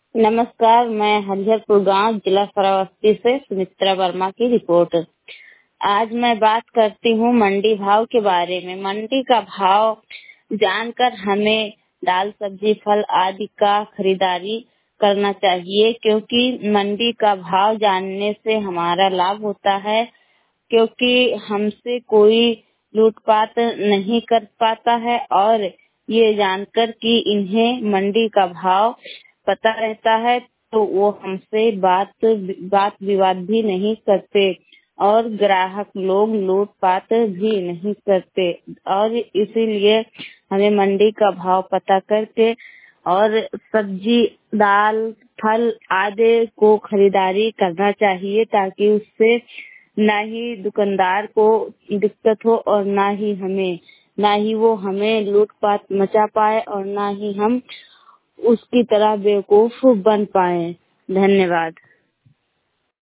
नमस्कार, मैं हरिहरपुर गांव जिला श्रावस्ती से सुमित्रा वर्मा की रिपोर्ट। आज मैं बात करती हूँ मंडी भाव के बारे में। मंडी का भाव जानकर हमें दाल, सब्जी, फल आदि का खरीदारी करना चाहिए, क्योंकि मंडी का भाव जानने से हमारा लाभ होता है, क्योंकि हमसे कोई लूटपाट नहीं कर पाता है और ये जानकर कि इन्हें मंडी का भाव पता रहता है तो वो हमसे बात विवाद भी नहीं करते और ग्राहक लोग लूटपाट भी नहीं करते। और इसीलिए हमें मंडी का भाव पता करके और सब्जी, दाल, फल आदि को खरीदारी करना चाहिए, ताकि उससे ना ही दुकानदार को दिक्कत हो और ना ही वो हमें लूटपाट मचा पाए और ना ही हम उसकी तरह बेवकूफ बन पाए। धन्यवाद।